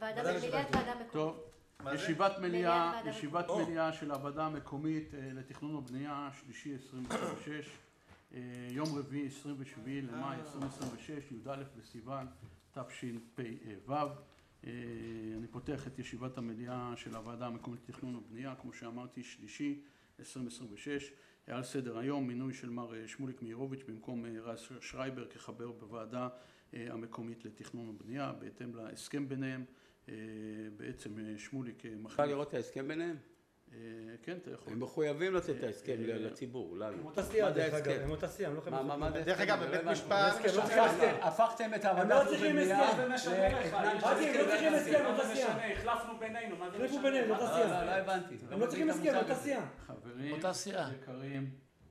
מליאת ועדה מקומית. טוב, ישיבת מליאה של הוועדה המקומית לתכנון ובנייה, שלישי 26, יום רביעי 27 למאי 2026, י"א בסיוון תשפ"ו. אני פותח את ישיבת המליאה של הוועדה המקומית לתכנון ובנייה, כמו שאמרתי, שלישי 2026. על סדר היום מינוי של מר שמוליק מאירוביץ' במקום רז שרייבר כחבר בוועדה המקומית לתכנון ובנייה, בהתאם להסכם ביניהם. בעצם שמוליק אפשר לראות את ההסכם ביניהם? כן, אתה יכול. הם מחויבים לתת את ההסכם לציבור, לנו. הם אותה סיעה, דרך אגב, הם אותה סיעה, הם לא יכולים... דרך אגב, בבית משפט... הפכתם את הם לא צריכים הסכם, הם לא צריכים הסכם, אותה סיעה. החלפנו בינינו, מה זה משנה? החליפו בינינו, אותה סיעה. לא הבנתי. הם לא צריכים הסכם, אותה סיעה. חברים יקרים,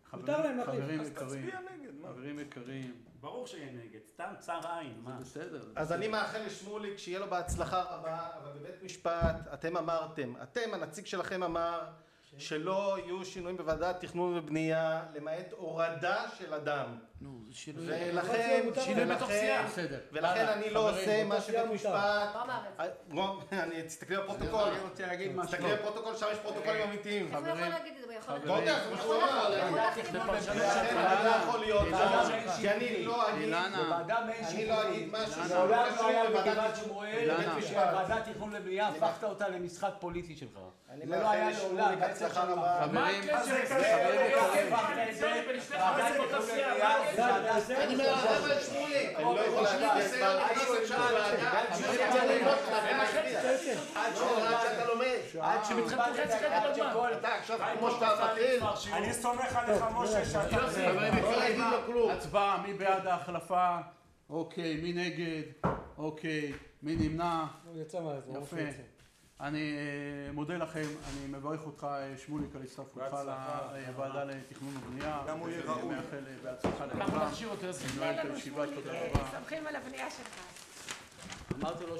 חברים יקרים. ברור שיהיה נגד, סתם צר עין, מה? זה בסדר. אז אני מאחל לשמוליק שיהיה לו בהצלחה רבה, אבל בבית משפט אתם אמרתם, הנציג שלכם אמר שלא יהיו שינויים בוועדת תכנון ובנייה למעט הורדה של אדם. ולכן אני לא עושה מה שבית משפט... אני תסתכלי בפרוטוקול. אני רוצה להגיד משהו. תסתכלי בפרוטוקול, שם יש פרוטוקולים אמיתיים. איך הוא יכול להגיד את זה? הוא יכול להגיד לא יודע, זה מה שהוא אמר. אני לא יכול להיות, כי אני לא אגיד משהו מעולם לא היה בגבעת שמואל, ועדת תכנון ובנייה, הפכת אותה למשחק פוליטי שלך. אני מאחל לשמוליק הצלחה רבה. אני מאחל לשמוליק. אני לא יכול להגיד עד שאתה לומד. עד שמתחלת אתה עכשיו כמו שאתה מתחיל. אני סומך עליך משה שאתה... לא להגיד לו כלום. הצבעה, מי בעד ההחלפה? אוקיי, מי נגד? אוקיי, מי נמנע? יפה. אני מודה לכם, אני מברך אותך שמוליק על הצטרפותך לוועדה לתכנון ובנייה. גם הוא יהיה ראוי. מאחל בהצלחה לכולם. אני נועל את הישיבה, תודה רבה. סומכים על הבנייה שלך. אמרתי לו